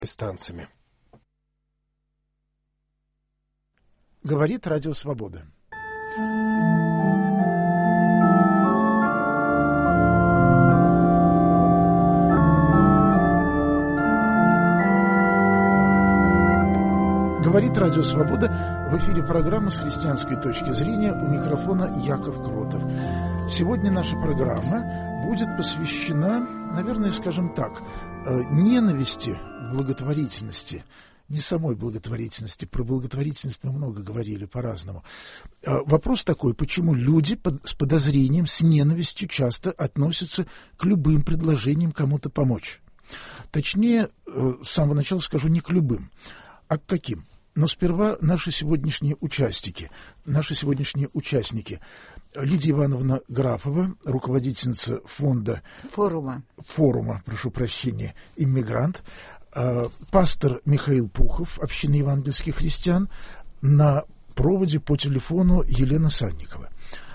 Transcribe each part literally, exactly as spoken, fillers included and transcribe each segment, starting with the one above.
станциями. Говорит Радио Свобода. Говорит Радио Свобода. В эфире программа «С христианской точки зрения», у микрофона Яков Кротов. Сегодня наша программа будет посвящена, наверное, скажем так, ненависти к благотворительности. Не самой благотворительности. Про благотворительность мы много говорили по-разному. Вопрос такой: почему люди под, с подозрением, с ненавистью часто относятся к любым предложениям кому-то помочь? Точнее, с самого начала скажу, не к любым, а к каким? Но сперва наши сегодняшние участники. Наши сегодняшние участники. Лидия Ивановна Графова, руководительница фонда... Форума. Форума, прошу прощения, «Иммигрант». Пастор Михаил Пухов, общины евангельских христиан. На проводе по телефону Елена Санникова.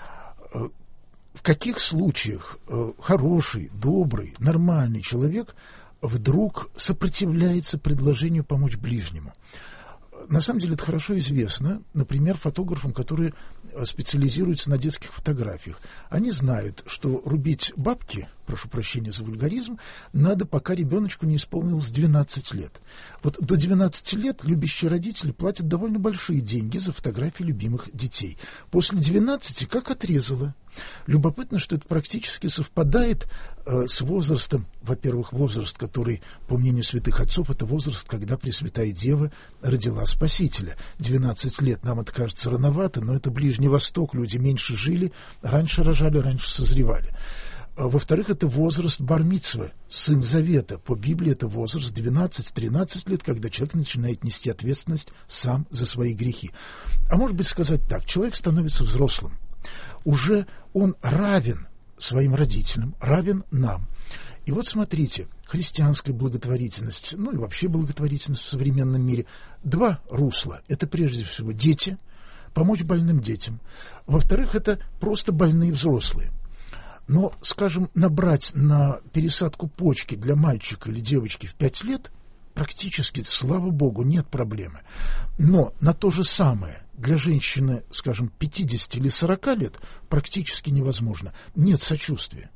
В каких случаях хороший, добрый, нормальный человек вдруг сопротивляется предложению помочь ближнему? На самом деле это хорошо известно, например, фотографам, которые специализируются на детских фотографиях. Они знают, что рубить бабки, прошу прощения за вульгаризм, надо, пока ребеночку не исполнилось двенадцать лет. Вот до двенадцати лет любящие родители платят довольно большие деньги за фотографии любимых детей. После двенадцати как отрезало. Любопытно, что это практически совпадает э, с возрастом, во-первых, возраст, который, по мнению святых отцов, это возраст, когда Пресвятая Дева родила Спасителя. двенадцать лет, нам это кажется рановато, но это Ближний Восток, люди меньше жили, раньше рожали, раньше созревали. Во-вторых, это возраст бар-мицвы, сын завета. По Библии это возраст двенадцать-тринадцать лет, когда человек начинает нести ответственность сам за свои грехи. А может быть сказать так: человек становится взрослым. Уже он равен своим родителям, равен нам. И вот смотрите, христианская благотворительность, ну и вообще благотворительность в современном мире, два русла. Это прежде всего дети, помочь больным детям. Во-вторых, это просто больные взрослые. Но, скажем, набрать на пересадку почки для мальчика или девочки в пять лет практически, слава богу, нет проблемы. Но на то же самое для женщины, скажем, пятидесяти или сорока лет практически невозможно. Нет сочувствия.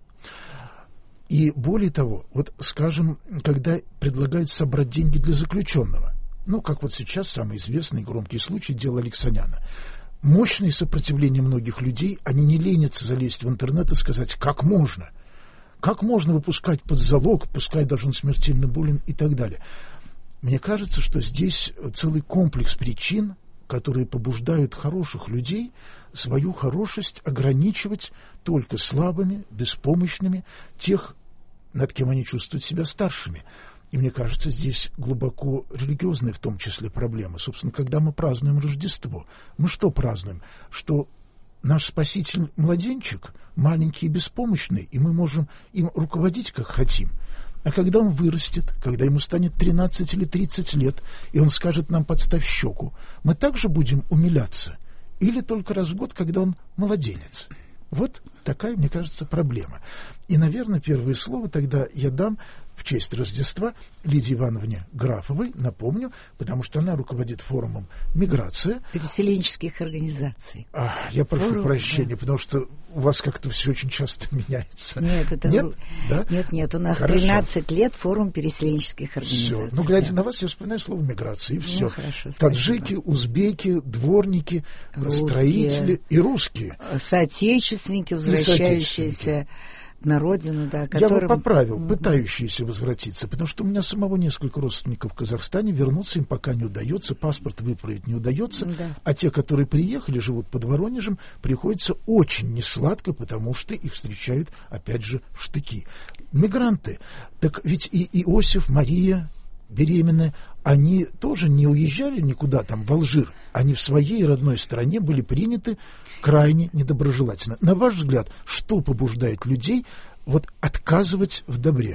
И более того, вот, скажем, когда предлагают собрать деньги для заключенного, ну, как вот сейчас самый известный громкий случай — дело Алексаняна. Мощное сопротивление многих людей, они не ленятся залезть в интернет и сказать: как можно? Как можно выпускать под залог, пускай даже он смертельно болен и так далее. Мне кажется, что здесь целый комплекс причин, которые побуждают хороших людей свою хорошесть ограничивать только слабыми, беспомощными, тех, над кем они чувствуют себя старшими. И мне кажется, здесь глубоко религиозная в том числе проблема. Собственно, когда мы празднуем Рождество, мы что празднуем? Что наш Спаситель младенчик, маленький и беспомощный, и мы можем им руководить как хотим. А когда он вырастет, когда ему станет тринадцать или тридцать лет, и он скажет нам: подставь щеку, мы также будем умиляться? Или только раз в год, когда он младенец? Вот такая, мне кажется, проблема. И, наверное, первое слово тогда я дам в честь Рождества Лидии Ивановне Графовой, напомню, потому что она руководит форумом «Миграция». Переселенческих организаций. А, я прошу Форум, прощения, да. Потому что у вас как-то все очень часто меняется. Нет, это нет, вы... да? нет, нет, у нас Хорошо. тринадцать лет форум переселенческих организаций. Все. Ну, глядя да. на вас, я вспоминаю слово «миграция», и все. Ну, хорошо, таджики, узбеки, дворники, русские, строители и русские. Соотечественники, возвращающиеся на родину, да, которым... Я бы поправил, mm-hmm. пытающиеся возвратиться, потому что у меня самого несколько родственников в Казахстане, вернуться им пока не удается, паспорт выправить не удается, mm-hmm. а те, которые приехали, живут под Воронежем, приходится очень несладко, потому что их встречают, опять же, в штыки. Мигранты. Так ведь и Иосиф, Мария, беременная, они тоже не уезжали никуда там в Алжир, они в своей родной стране были приняты крайне недоброжелательно. На ваш взгляд, что побуждает людей вот отказывать в добре?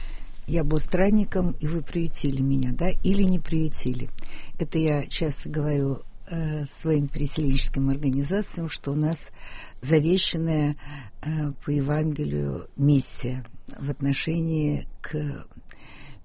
Я был странником, и вы приютили меня, да, или не приютили. Это я часто говорю э, своим переселенческим организациям, что у нас завещанная э, по Евангелию миссия в отношении к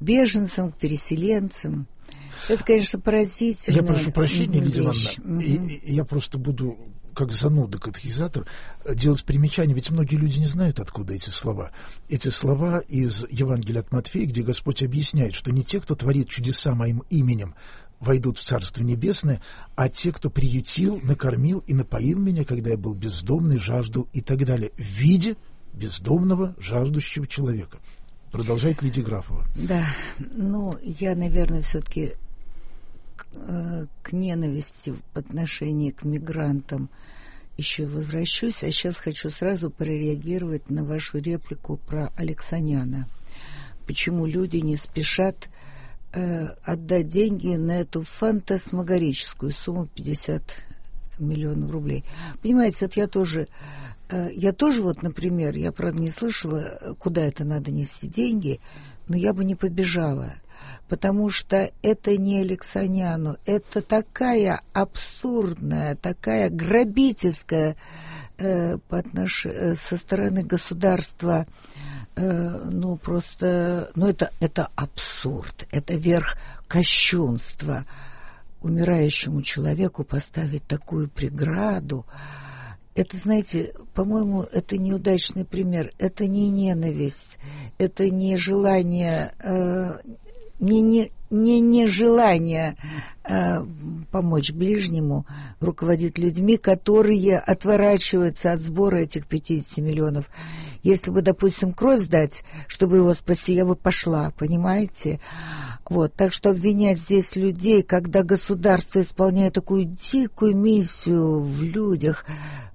беженцам, к переселенцам. Это, конечно, поразительно. Я прошу прощения, Лидия Ивановна, угу. и, и я просто буду, как зануда, катехизатор, делать примечание, ведь многие люди не знают, откуда эти слова. Эти слова из Евангелия от Матфея, где Господь объясняет, что не те, кто творит чудеса моим именем, войдут в Царство Небесное, а те, кто приютил, накормил и напоил меня, когда я был бездомный, жаждал и так далее, в виде бездомного, жаждущего человека. Продолжает Лидия Графова. Да, ну, я, наверное, все-таки к, э, к ненависти в отношении к мигрантам еще возвращусь, а сейчас хочу сразу прореагировать на вашу реплику про Алексаняна. Почему люди не спешат отдать деньги на эту фантасмагорическую сумму пятьдесят миллионов рублей. Понимаете, вот я тоже, я тоже вот, например, я, правда, не слышала, куда это надо нести деньги, но я бы не побежала, потому что это не Алексаняну, это такая абсурдная, такая грабительская э, по отнош... со стороны государства. Ну, просто, ну, это, это абсурд, это верх кощунства. Умирающему человеку поставить такую преграду. Это, знаете, по-моему, это неудачный пример. Это не ненависть, это не желание, э, не, не, не, не желание э, помочь ближнему руководить людьми, которые отворачиваются от сбора этих пятидесяти миллионов. Если бы, допустим, кровь сдать, чтобы его спасти, я бы пошла, понимаете? Вот, так что обвинять здесь людей, когда государство исполняет такую дикую миссию в людях,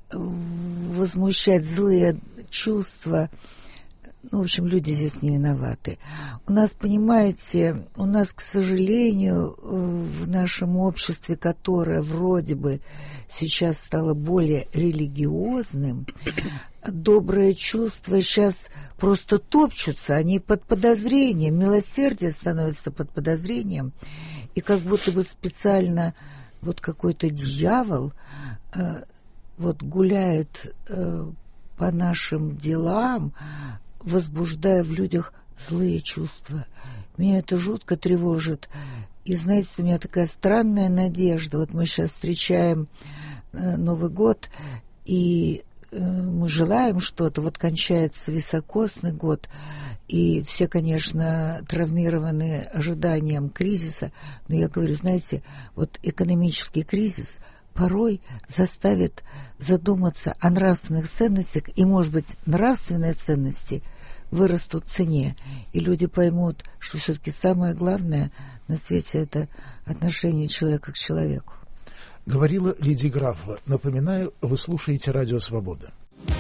возмущать злые чувства, ну, в общем, люди здесь не виноваты. У нас, понимаете, у нас, к сожалению, в нашем обществе, которое вроде бы сейчас стало более религиозным, добрые чувства сейчас просто топчутся, они под подозрением, милосердие становится под подозрением, и как будто бы специально вот какой-то дьявол э, вот гуляет э, по нашим делам, возбуждая в людях злые чувства. Меня это жутко тревожит. И, знаете, у меня такая странная надежда. Вот мы сейчас встречаем э, Новый год, и э, мы желаем что-то. Вот кончается високосный год, и все, конечно, травмированы ожиданием кризиса. Но я говорю, знаете, вот экономический кризис порой заставит задуматься о нравственных ценностях, и, может быть, нравственные ценности вырастут в цене, и люди поймут, что все-таки самое главное на свете — это отношение человека к человеку. Говорила Лидия Графова. Напоминаю, вы слушаете «Радио Свобода».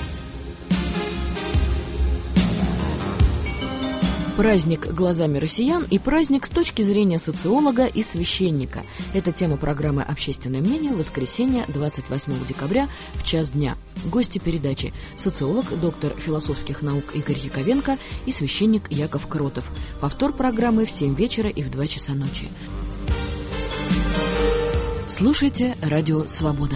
Праздник глазами россиян и праздник с точки зрения социолога и священника. Это тема программы «Общественное мнение» в воскресенье, двадцать восьмого декабря в час дня. Гости передачи – социолог, доктор философских наук Игорь Яковенко и священник Яков Кротов. Повтор программы в семь вечера и в два часа ночи. Слушайте «Радио Свобода».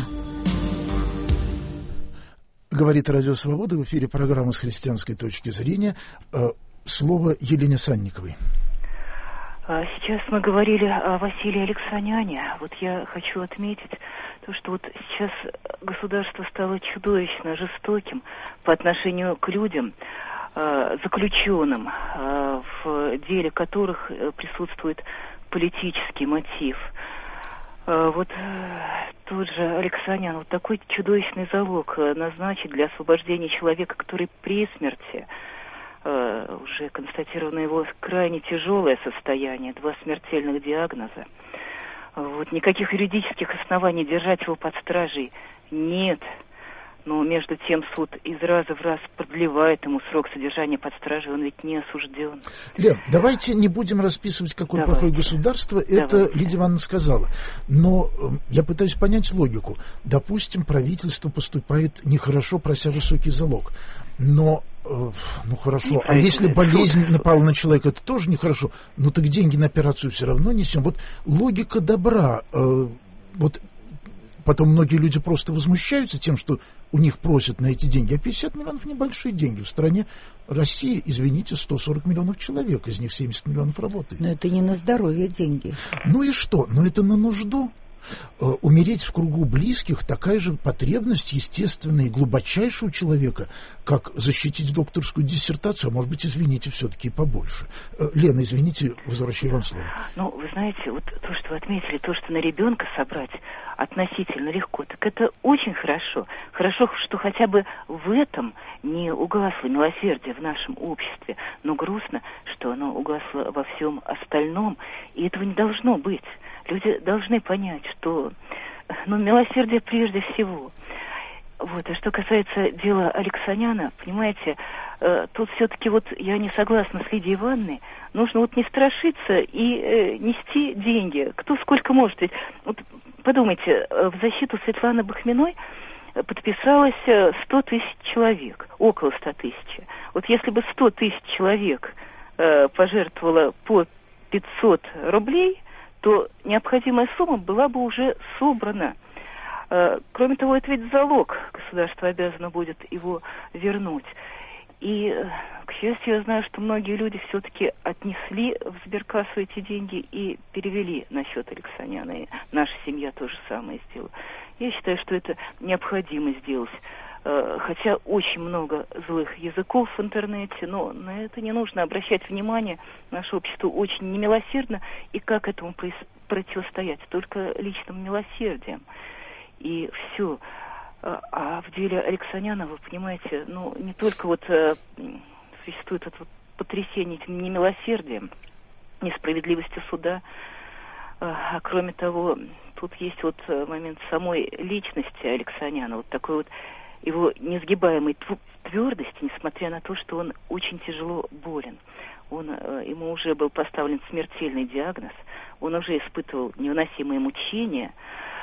Говорит «Радио Свобода», в эфире программа «С христианской точки зрения». Слово Елене Санниковой. Сейчас мы говорили о Василии Алексаняне. Вот я хочу отметить то, что вот сейчас государство стало чудовищно жестоким по отношению к людям, заключенным, в деле которых присутствует политический мотив. Вот тот же Алексанян, вот такой чудовищный залог назначить для освобождения человека, который при смерти, Uh, уже констатировано его крайне тяжелое состояние, два смертельных диагноза. Uh, вот никаких юридических оснований держать его под стражей нет. Но между тем суд из раза в раз продлевает ему срок содержания под стражей, он ведь не осужден. Лен, давайте не будем расписывать, какое давайте. плохое государство, это давайте. Лидия Ивановна сказала. Но э, я пытаюсь понять логику. Допустим, правительство поступает нехорошо, прося высокий залог. Но ну хорошо, а если болезнь напала на человека, это тоже нехорошо. Ну так деньги на операцию все равно несем. Вот логика добра. Э, вот потом многие люди просто возмущаются тем, что у них просят на эти деньги. А пятьдесят миллионов небольшие деньги. В стране России, извините, сто сорок миллионов человек, из них семьдесят миллионов работает. Но это не на здоровье деньги. Ну и что? Но это на нужду. Умереть в кругу близких — такая же потребность естественная и глубочайшая у человека, как защитить докторскую диссертацию, а может быть, извините, все-таки и побольше. Лена, извините, возвращаю вам слово. Ну, вы знаете, вот то, что вы отметили, то, что на ребенка собрать относительно легко, так это очень хорошо. Хорошо, что хотя бы в этом не угасло милосердие в нашем обществе, но грустно, что оно угасло во всем остальном, и этого не должно быть. Люди должны понять, что, ну, милосердие прежде всего. Вот. А что касается дела Алексаняна, понимаете, э, тут все-таки вот я не согласна с Лидией Ивановной. Нужно вот не страшиться и э, нести деньги. Кто сколько может. Ведь, вот подумайте, в защиту Светланы Бахминой подписалось сто тысяч человек, около ста тысяч. Вот если бы сто тысяч человек э, пожертвовало по пятьсот рублей, то необходимая сумма была бы уже собрана. Кроме того, это ведь залог. Государство обязано будет его вернуть. И, к счастью, я знаю, что многие люди все-таки отнесли в сберкассу эти деньги и перевели на счет Алексаняна. И наша семья то же самое сделала. Я считаю, что это необходимо сделать. Хотя очень много злых языков в интернете, но на это не нужно обращать внимание. Наше общество очень немилосердно, и как этому противостоять? Только личным милосердием. И все. А в деле Алексаняна, вы понимаете, ну, не только вот существует это вот потрясение этим немилосердием, несправедливостью суда, а кроме того, тут есть вот момент самой личности Алексаняна, вот такой вот его несгибаемой твердости, несмотря на то, что он очень тяжело болен. Он, ему уже был поставлен смертельный диагноз, он уже испытывал невыносимые мучения,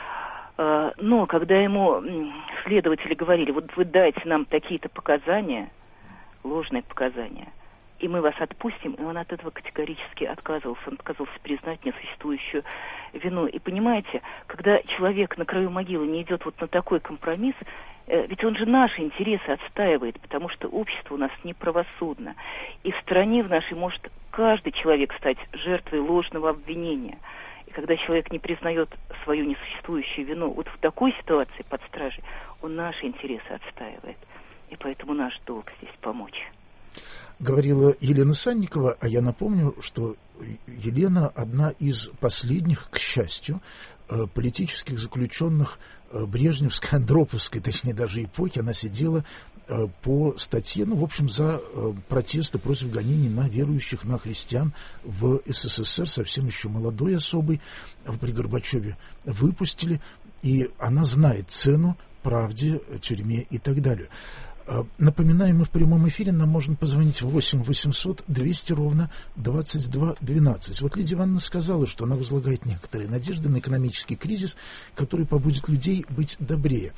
но когда ему следователи говорили, вот вы дайте нам такие-то показания, ложные показания, и мы вас отпустим, и он от этого категорически отказывался, он отказывался признать несуществующую вину. И понимаете, когда человек на краю могилы не идет вот на такой компромисс, ведь он же наши интересы отстаивает, потому что общество у нас неправосудно. И в стране в нашей может каждый человек стать жертвой ложного обвинения. И когда человек не признает свою несуществующую вину, вот в такой ситуации под стражей, он наши интересы отстаивает. И поэтому наш долг здесь помочь. Говорила Елена Санникова, а я напомню, что Елена одна из последних, к счастью, политических заключенных брежневской, андроповской, точнее даже эпохи. Она сидела по статье, ну, в общем, за протесты против гонений на верующих, на христиан в СССР, совсем еще молодой особой, при Горбачеве выпустили, и она знает цену правде, тюрьме и так далее. Напоминаем, мы в прямом эфире, нам можно позвонить в восемь восемьсот двести ровно двадцать два двенадцать. Вот Лидия Ивановна сказала, что она возлагает некоторые надежды на экономический кризис, который побудит людей быть добрее.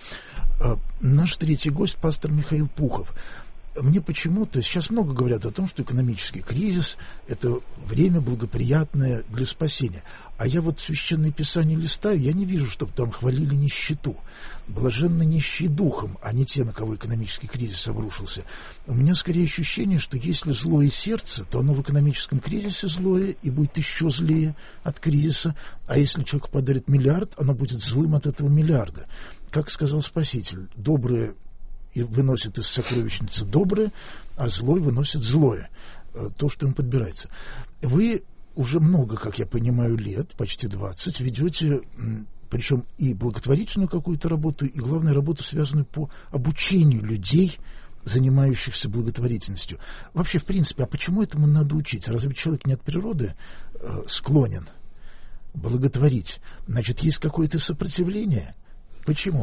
Наш третий гость, пастор Михаил Пухов. Мне почему-то сейчас много говорят о том, что экономический кризис – это время благоприятное для спасения. А я вот Священное Писание листаю, я не вижу, чтобы там хвалили нищету. Блаженны нищие духом, а не те, на кого экономический кризис обрушился. У меня скорее ощущение, что если злое сердце, то оно в экономическом кризисе злое и будет еще злее от кризиса. А если человек подарит миллиард, оно будет злым от этого миллиарда. Как сказал Спаситель, доброе и выносит из сокровищницы доброе, а злой выносит злое, то, что им подбирается. Вы уже много, как я понимаю, лет, почти двадцать, ведете, причем и благотворительную какую-то работу, и, главное, работу, связанную по обучению людей, занимающихся благотворительностью. Вообще, в принципе, а почему этому надо учить? Разве человек не от природы э, склонен благотворить? Значит, есть какое-то сопротивление? Почему?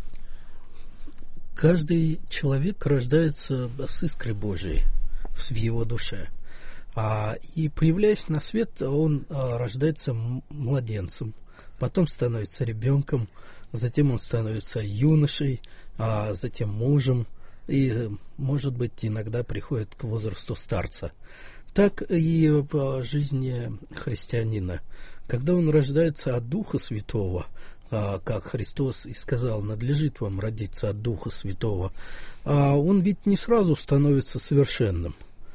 Каждый человек рождается с искрой Божией в его душе. А, и появляясь на свет, он а, рождается младенцем, потом становится ребенком, затем он становится юношей, а затем мужем, и, может быть, иногда приходит к возрасту старца. Так и в жизни христианина. Когда он рождается от Духа Святого, как Христос и сказал, надлежит вам родиться от Духа Святого, он ведь не сразу становится совершенным.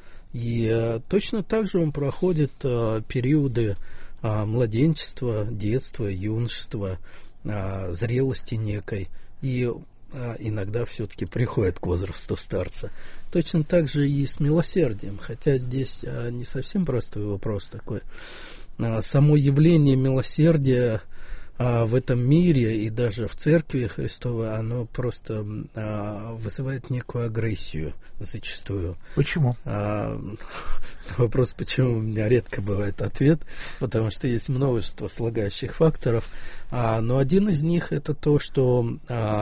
И точно так же он проходит периоды младенчества, детства, юношества, зрелости некой, и иногда все-таки приходит к возрасту старца. Точно так же и с милосердием, хотя здесь не совсем простой вопрос такой. Само явление милосердия в этом мире и даже в Церкви Христовой, оно просто вызывает некую агрессию зачастую. Почему? Вопрос, почему, у меня редко бывает ответ, потому что есть множество слагающих факторов, но один из них это то, что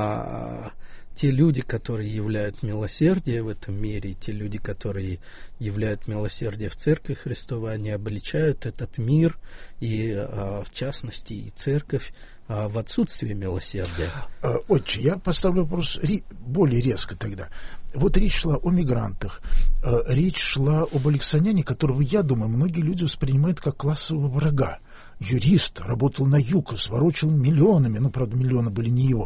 те люди, которые являют милосердие в этом мире, те люди, которые являют милосердие в Церкви Христовой, они обличают этот мир и, в частности, и Церковь в отсутствие милосердия. Отче, я поставлю вопрос более резко тогда. Вот речь шла о мигрантах, речь шла об Алексаняне, которого, я думаю, многие люди воспринимают как классового врага. Юрист, работал на ЮКОС, ворочал миллионами, ну, правда, миллионы были не его.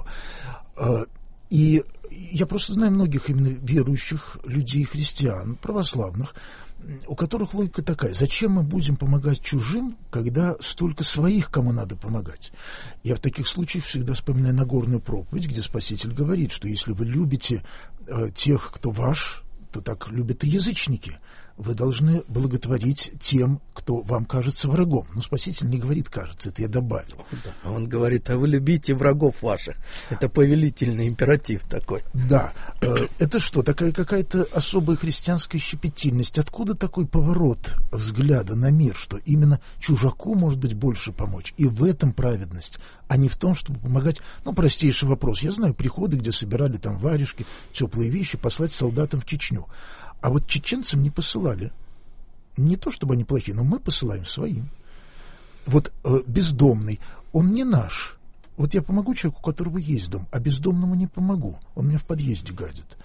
И я просто знаю многих именно верующих людей, христиан, православных, у которых логика такая: зачем мы будем помогать чужим, когда столько своих, кому надо помогать? Я в таких случаях всегда вспоминаю Нагорную проповедь, где Спаситель говорит, что если вы любите э, тех, кто ваш, то так любят и язычники. Вы должны благотворить тем, кто вам кажется врагом. Но Спаситель не говорит «кажется», это я добавил. Да, он говорит, а вы любите врагов ваших. Это повелительный императив такой. Да. Это что, такая какая-то особая христианская щепетильность? Откуда такой поворот взгляда на мир, что именно чужаку может быть больше помочь? И в этом праведность, а не в том, чтобы помогать... Ну, простейший вопрос. Я знаю приходы, где собирали там варежки, теплые вещи, послать солдатам в Чечню. А вот чеченцам не посылали. Не то, чтобы они плохие, но мы посылаем своим. Вот э, бездомный, он не наш. Вот я помогу человеку, у которого есть дом, а бездомному не помогу. Он меня в подъезде гадит.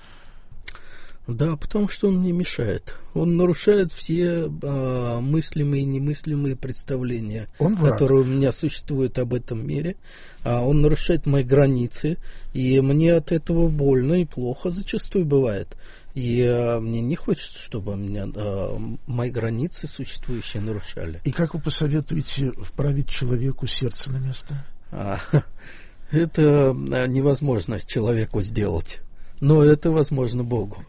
Да, потому что он мне мешает. Он нарушает все э, мыслимые и немыслимые представления, которые у меня существуют об этом мире. А он нарушает мои границы, и мне от этого больно и плохо зачастую бывает. И э, мне не хочется, чтобы меня, э, мои границы существующие нарушали. И как вы посоветуете вправить человеку сердце на место? А, это невозможно человеку сделать, но это возможно Богу.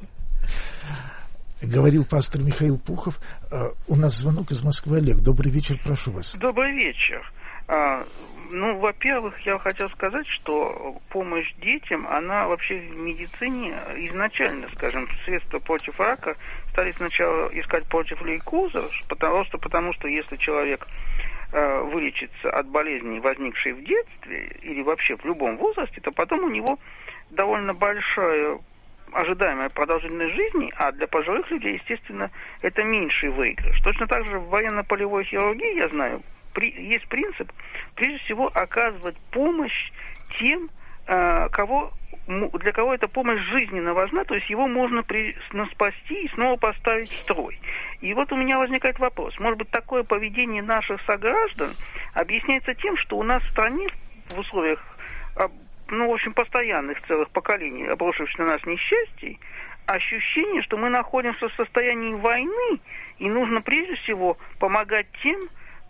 Говорил пастор Михаил Пухов. У нас звонок из Москвы. Олег, добрый вечер, прошу вас. Добрый вечер. А, ну, во-первых, я хотел сказать, что помощь детям, она вообще в медицине изначально, скажем, средства против рака стали сначала искать против лейкоза, просто потому что если человек э, вылечится от болезни, возникшей в детстве или вообще в любом возрасте, то потом у него довольно большая ожидаемая продолжительность жизни, а для пожилых людей, естественно, это меньший выигрыш. Точно так же в военно-полевой хирургии, я знаю, при, есть принцип, прежде всего, оказывать помощь тем, э, кого, для кого эта помощь жизненно важна, то есть его можно при, ну, спасти и снова поставить в строй. И вот у меня возникает вопрос, может быть, такое поведение наших сограждан объясняется тем, что у нас в стране в условиях, ну, в общем, постоянных целых поколений, обрушившихся на нас несчастий, ощущение, что мы находимся в состоянии войны, и нужно прежде всего помогать тем,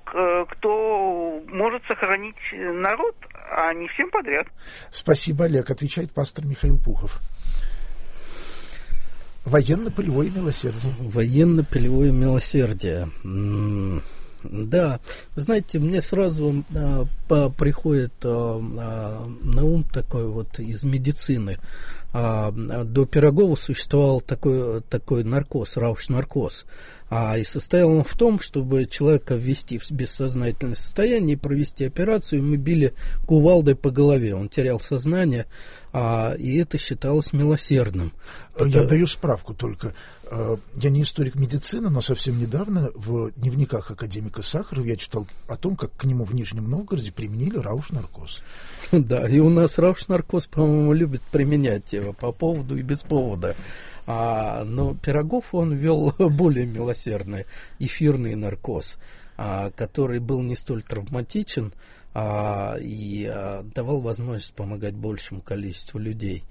кто может сохранить народ, а не всем подряд. Спасибо, Олег. Отвечает пастор Михаил Пухов. Военно-полевое милосердие. Военно-полевое милосердие. Да, знаете, мне сразу а, по, приходит а, а, на ум такой вот из медицины. А, до Пирогова существовал такой, такой наркоз, рауш-наркоз. А, и состоял он в том, чтобы человека ввести в бессознательное состояние и провести операцию. Мы били кувалдой по голове, он терял сознание, а, и это считалось милосердным. Я это... даю справку только. Я не историк медицины, но совсем недавно в дневниках академика Сахарова я читал о том, как к нему в Нижнем Новгороде применили рауш-наркоз. Да, и у нас рауш-наркоз, по-моему, любят применять его по поводу и без повода. А, но Пирогов, он вел более милосердный эфирный наркоз. а, который был не столь травматичен а, и а, давал возможность помогать большему количеству людей.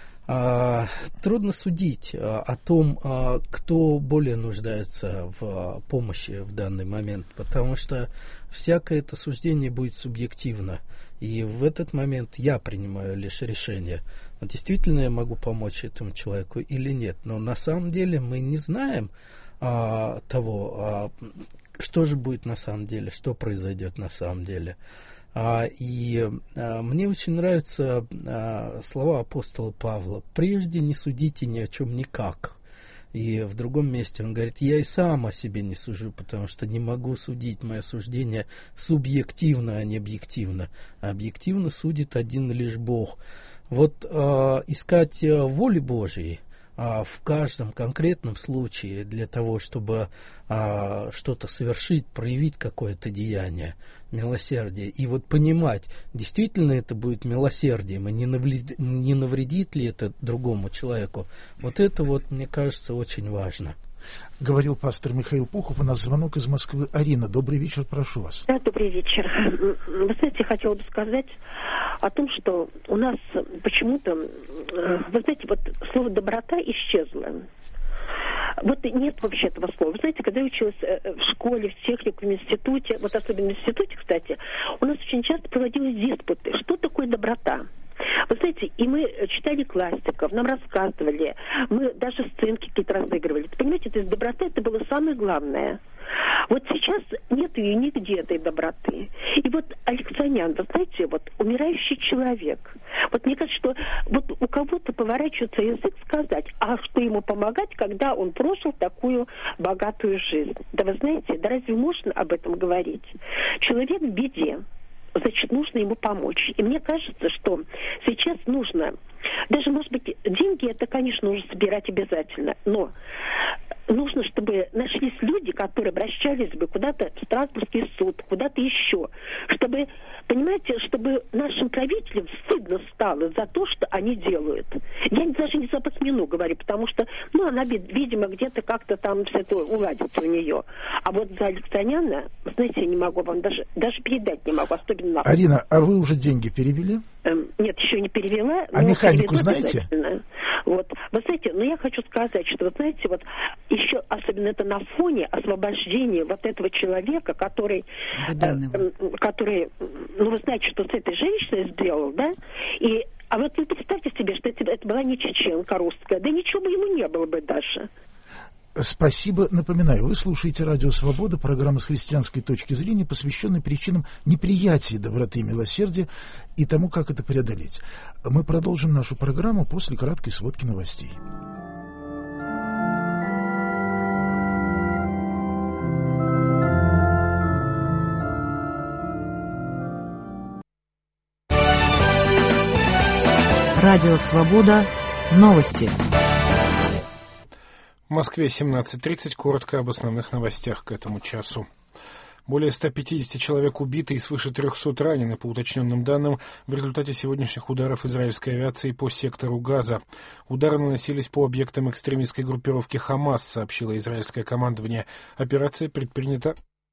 А, трудно судить а, о том, а, кто более нуждается в а, помощи в данный момент, потому что всякое это суждение будет субъективно. И в этот момент я принимаю лишь решение, действительно я могу помочь этому человеку или нет. Но на самом деле мы не знаем а, того, а, что же будет на самом деле, что произойдет на самом деле. А, и а, мне очень нравятся а, слова апостола Павла: «Прежде не судите ни о чем никак». И в другом месте он говорит: «Я и сам о себе не сужу, потому что не могу судить, мое суждение субъективно, а не объективно. А объективно судит один лишь Бог». Вот э, искать э, воли Божьей э, в каждом конкретном случае для того, чтобы э, что-то совершить, проявить какое-то деяние, милосердие, и вот понимать, действительно это будет милосердием, и не навредит, не навредит ли это другому человеку, вот это вот, мне кажется, очень важно. Говорил пастор Михаил Пухов. У нас звонок из Москвы. Арина, добрый вечер, прошу вас. Да, добрый вечер. Вы знаете, хотела бы сказать о том, что у нас почему-то, вы знаете, вот слово «доброта» исчезло. Вот нет вообще этого слова. Вы знаете, когда я училась в школе, в технике, в институте, вот особенно в институте, кстати, у нас очень часто проводились диспуты. Что такое доброта? Вы знаете, и мы читали классиков, нам рассказывали, мы даже сценки какие-то разыгрывали. Понимаете, то есть доброта — это было самое главное. Вот сейчас нет ее нигде, этой доброты. И вот Алексанян, вы знаете, вот умирающий человек. Вот мне кажется, что вот у кого-то поворачивается язык сказать, а что ему помогать, когда он прожил такую богатую жизнь. Да вы знаете, да разве можно об этом говорить? Человек в беде. Значит, нужно ему помочь. И мне кажется, что сейчас нужно, даже, может быть, деньги, это, конечно, нужно собирать обязательно, но нужно, чтобы нашлись люди, которые обращались бы куда-то в Страсбургский суд, куда-то еще, чтобы, понимаете, чтобы нашим правителям стыдно стало за то, что они делают. Я даже не за Басмину говорю, потому что, ну, она, видимо, где-то как-то там все это уладится у нее. А вот за Алексаняна, знаете, я не могу вам даже, даже передать не могу, особенно на... Арина, а вы уже деньги перевели? Эм, нет, еще не перевела. А механику знаете? Вот. Вы знаете, ну я хочу сказать, что, вы знаете, вот еще особенно это на фоне освобождения вот этого человека, который, э, который, ну вы знаете, что с этой женщиной сделал, да, и, а вот вы представьте себе, что это, это была не чеченка русская, да ничего бы ему не было бы даже. Спасибо. Напоминаю, вы слушаете «Радио Свобода», программа с христианской точки зрения, посвященная причинам неприятия доброты и милосердия и тому, как это преодолеть. Мы продолжим нашу программу после краткой сводки новостей. Радио Свобода. Новости. В Москве семнадцать тридцать. Коротко об основных новостях к этому часу. Более ста пятидесяти человек убиты и свыше трехсот ранены, по уточненным данным, в результате сегодняшних ударов израильской авиации по сектору Газа. Удары наносились по объектам экстремистской группировки «Хамас», сообщило израильское командование. Операция предпринята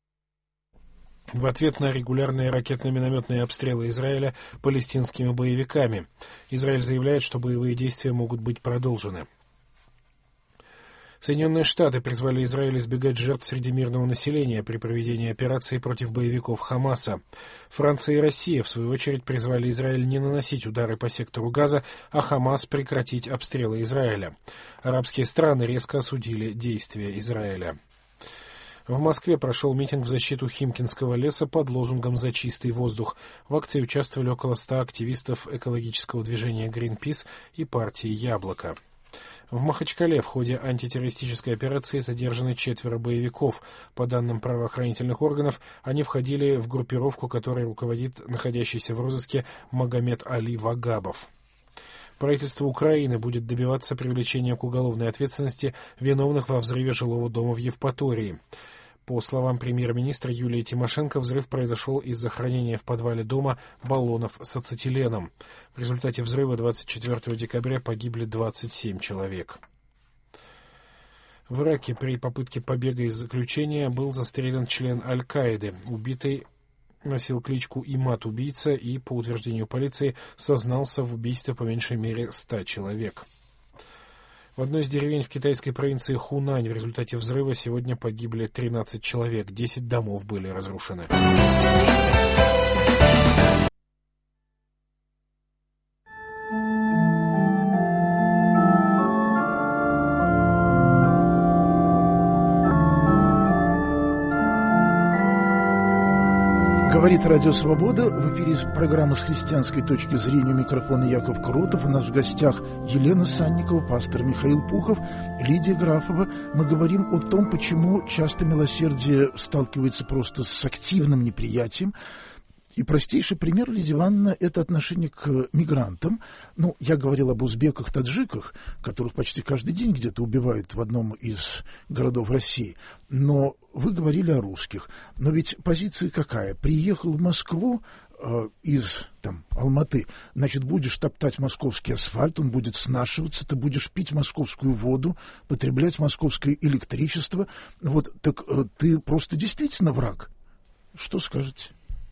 в ответ на регулярные ракетно-минометные обстрелы Израиля палестинскими боевиками. Израиль заявляет, что боевые действия могут быть продолжены. Соединенные Штаты призвали Израиль избегать жертв среди мирного населения при проведении операции против боевиков Хамаса. Франция и Россия, в свою очередь, призвали Израиль не наносить удары по сектору Газа, а Хамас прекратить обстрелы Израиля. Арабские страны резко осудили действия Израиля. В Москве прошел митинг в защиту Химкинского леса под лозунгом «За чистый воздух». В акции участвовали около ста активистов экологического движения «Гринпис» и партии «Яблоко». В Махачкале в ходе антитеррористической операции задержаны четверо боевиков. По данным правоохранительных органов, они входили в группировку, которой руководит находящийся в розыске Магомед Али Вагабов. Правительство Украины будет добиваться привлечения к уголовной ответственности виновных во взрыве жилого дома в Евпатории. По словам премьер-министра Юлии Тимошенко, взрыв произошел из-за хранения в подвале дома баллонов с ацетиленом. В результате взрыва двадцать четвёртого декабря погибли двадцать семь человек. В Ираке при попытке побега из заключения был застрелен член Аль-Каиды. Убитый носил кличку Имад-убийца и, по утверждению полиции, сознался в убийстве по меньшей мере ста человек. В одной из деревень в китайской провинции Хунань в результате взрыва сегодня погибли тринадцать человек, десять домов были разрушены. Говорит Радио Свобода. В эфире программа «С христианской точки зрения». Микрофон Яков Кротов. У нас в гостях Елена Санникова, пастор Михаил Пухов, Лидия Графова. Мы говорим о том, почему часто милосердие сталкивается просто с активным неприятием. И простейший пример, Лидия Ивановна, это отношение к мигрантам. Ну, я говорил об узбеках, таджиках, которых почти каждый день где-то убивают в одном из городов России. Но вы говорили о русских. Но ведь позиция какая? Приехал в Москву э, из там, Алматы, значит, будешь топтать московский асфальт, он будет снашиваться, ты будешь пить московскую воду, потреблять московское электричество. Вот, так э, ты просто действительно враг. Что скажете?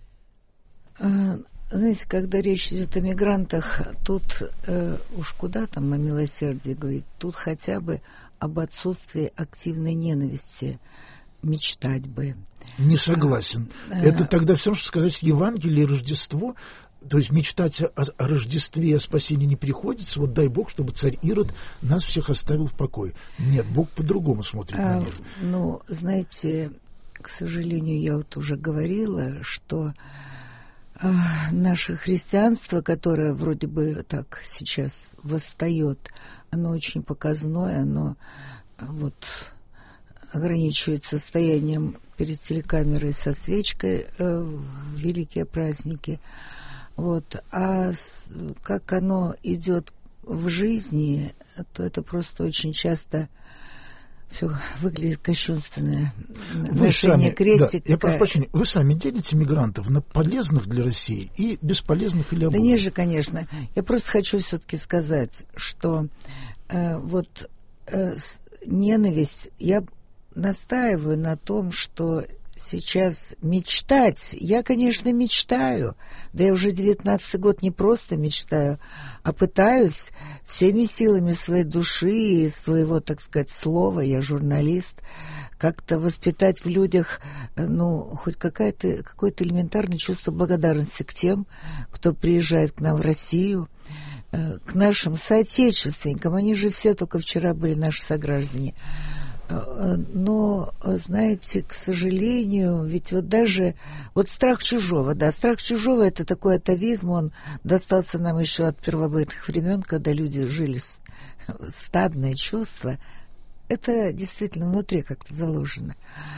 Знаете, когда речь идет о мигрантах, тут э, уж куда там о милосердии говорить, тут хотя бы об отсутствии активной ненависти мечтать бы. Не согласен. А, Это э, тогда все, что сказать Евангелие, Рождество, то есть мечтать о, о Рождестве и о спасении не приходится. Вот дай Бог, чтобы царь Ирод нас всех оставил в покое. Нет, Бог по-другому смотрит а, на мир. Ну, знаете, к сожалению, я вот уже говорила, что наше христианство, которое вроде бы так сейчас восстает, оно очень показное, оно вот ограничивается стоянием перед телекамерой со свечкой э, в великие праздники. Вот. А как оно идет в жизни, то это просто очень часто все выглядит кощунственно. Вы сами, крестик, да, я прошу прощения, вы сами делите мигрантов на полезных для России и бесполезных или обоих? Да нет же, конечно. Я просто хочу все-таки сказать, что э, вот э, ненависть, я настаиваю на том, что сейчас мечтать, я, конечно, мечтаю, да я уже девятнадцатый год не просто мечтаю, а пытаюсь всеми силами своей души и своего, так сказать, слова, я журналист, как-то воспитать в людях, ну, хоть какое-то, какое-то элементарное чувство благодарности к тем, кто приезжает к нам в Россию, к нашим соотечественникам, они же все только вчера были наши сограждане. Но, знаете, к сожалению, ведь вот даже вот страх чужого, да, страх чужого — это такой атовизм, он достался нам еще от первобытных времен, когда люди жили стадное чувство. Это действительно внутри как-то заложено.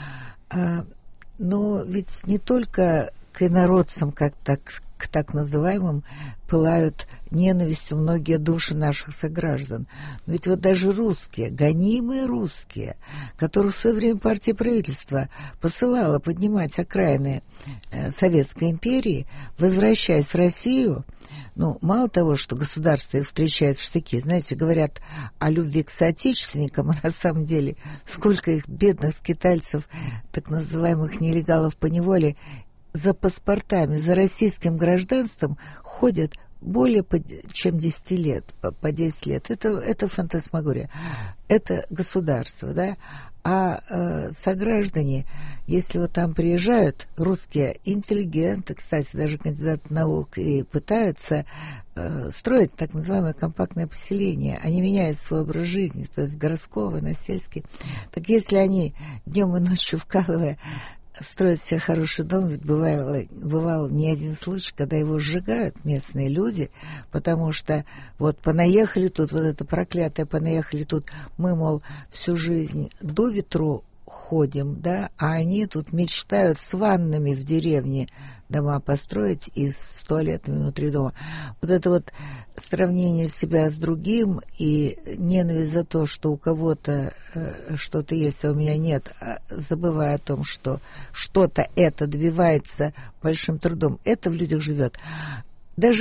Но ведь не только к инородцам, как так, к так называемым, пылают ненавистью многие души наших сограждан. Но ведь вот даже русские, гонимые русские, которых в свое время партия правительства посылала поднимать окраины э, Советской империи, возвращаясь в Россию, ну, мало того, что государство их встречает в штыки, знаете, говорят о любви к соотечественникам, а на самом деле сколько их бедных скитальцев, так называемых нелегалов по неволе, за паспортами, за российским гражданством ходят более чем десять лет, по десять лет. Это, это фантасмагория. Это государство, да? А э, сограждане, если вот там приезжают, русские интеллигенты, кстати, даже кандидаты наук, и пытаются э, строить так называемое компактное поселение, они меняют свой образ жизни, то есть городского на сельский. Так если они днем и ночью вкалывая строят себе хороший дом, ведь бывало, бывал не один случай, когда его сжигают местные люди, потому что вот понаехали тут, вот это проклятое понаехали тут, мы, мол, всю жизнь до ветру ходим, да, а они тут мечтают с ваннами в деревне дома построить и с туалетами внутри дома. Вот это вот сравнение себя с другим и ненависть за то, что у кого-то э, что-то есть, а у меня нет, забывая о том, что что-то это добивается большим трудом, это в людях живет. Даже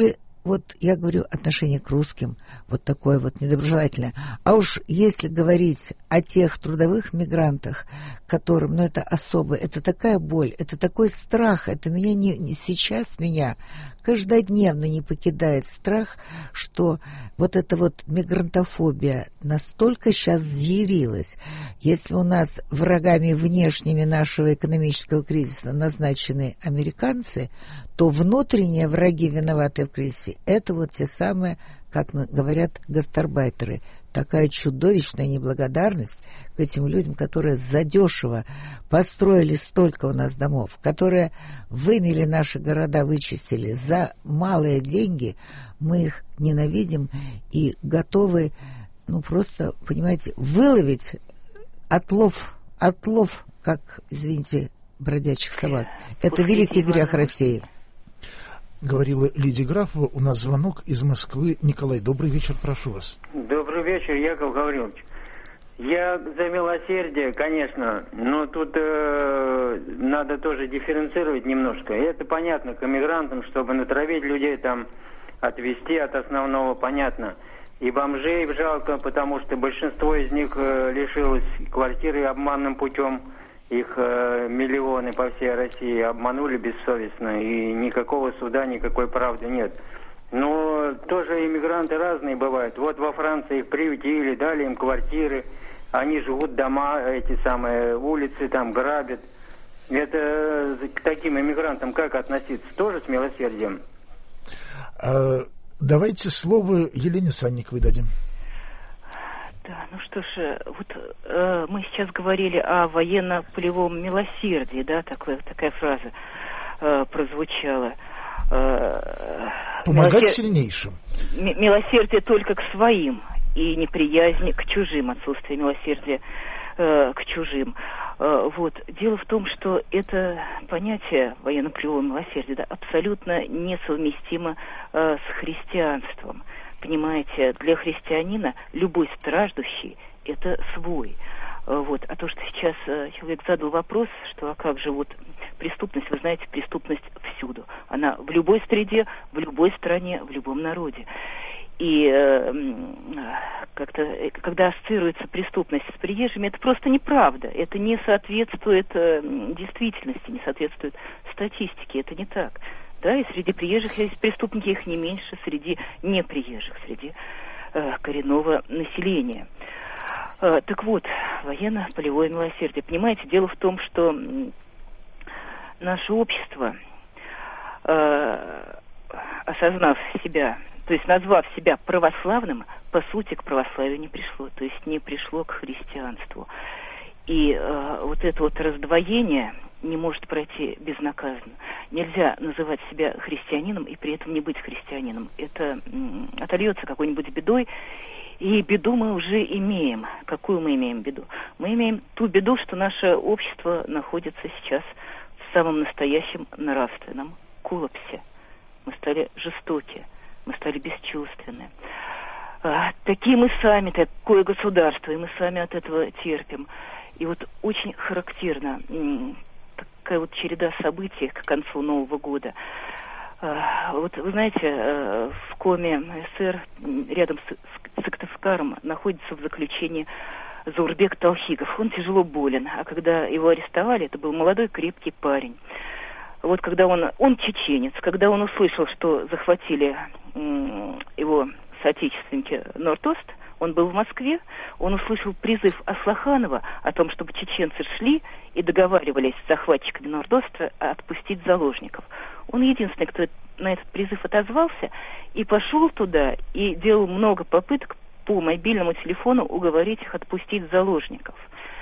вот я говорю отношение к русским, вот такое вот недоброжелательное. А уж если говорить о тех трудовых мигрантах, которым, ну, это особо, это такая боль, это такой страх, это меня не, не сейчас меня каждодневно не покидает страх, что вот эта вот мигрантофобия настолько сейчас взъярилась. Если у нас врагами внешними нашего экономического кризиса назначены американцы, то внутренние враги, виноватые в кризисе, это вот те самые, как говорят гастарбайтеры, такая чудовищная неблагодарность к этим людям, которые задешево построили столько у нас домов, которые вымели наши города, вычистили за малые деньги. Мы их ненавидим и готовы, ну, просто, понимаете, выловить отлов, отлов, как, извините, бродячих собак. Это великий грех России. Говорила Лидия Графова. У нас звонок из Москвы. Николай, добрый вечер, прошу вас. Добрый вечер, Яков Гаврилович. Я за милосердие, конечно, но тут э, надо тоже дифференцировать немножко. И это понятно к эмигрантам, чтобы натравить людей там, отвести от основного, понятно. И бомжей жалко, потому что большинство из них э, лишилось квартиры обманным путем. Их э, миллионы по всей России обманули бессовестно, и никакого суда, никакой правды нет. Но тоже иммигранты разные бывают. Вот во Франции их приютили, дали им квартиры, они живут дома, эти самые улицы там грабят. Это к таким иммигрантам как относиться? Тоже с милосердием? А, давайте слово Елене Санниковой дадим. Да, ну что ж, вот э, мы сейчас говорили о военно-полевом милосердии, да, такая, такая фраза э, прозвучала. Э, Помогать милосер... сильнейшим. М- милосердие только к своим, и неприязнь к чужим, отсутствие милосердия э, к чужим. Э, вот. Дело в том, что это понятие военно-полевого милосердия, да, абсолютно несовместимо э, с христианством. Понимаете, для христианина любой страждущий – это свой. Вот. А то, что сейчас человек задал вопрос, что а как же вот преступность, вы знаете, преступность всюду. Она в любой среде, в любой стране, в любом народе. И э, как-то, когда ассоциируется преступность с приезжими, это просто неправда. Это не соответствует э, действительности, не соответствует статистике. Это не так. Да, и среди приезжих есть преступники, их не меньше, среди неприезжих, среди э, коренного населения. Э, так вот, военно-полевое милосердие. Понимаете, дело в том, что м, наше общество, э, осознав себя, то есть назвав себя православным, по сути, к православию не пришло, то есть не пришло к христианству. И э, вот это вот раздвоение не может пройти безнаказанно. Нельзя называть себя христианином и при этом не быть христианином. Это м, отольется какой-нибудь бедой, и беду мы уже имеем. Какую мы имеем беду? Мы имеем ту беду, что наше общество находится сейчас в самом настоящем нравственном коллапсе. Мы стали жестоки, мы стали бесчувственны. А, такие мы сами, такое государство, и мы сами от этого терпим. И вот очень характерно м, такая вот череда событий к концу Нового года. А, вот вы знаете, а, в коме СССР рядом с Сыктывкаром находится в заключении Заурбек Талхигов. Он тяжело болен, а когда его арестовали, это был молодой крепкий парень. Вот когда он, он чеченец, когда он услышал, что захватили м, его соотечественники Норд-Ост, он был в Москве, он услышал призыв Аслаханова о том, чтобы чеченцы шли и договаривались с захватчиками Норд-Оста отпустить заложников. Он единственный, кто на этот призыв отозвался и пошел туда и делал много попыток по мобильному телефону уговорить их отпустить заложников.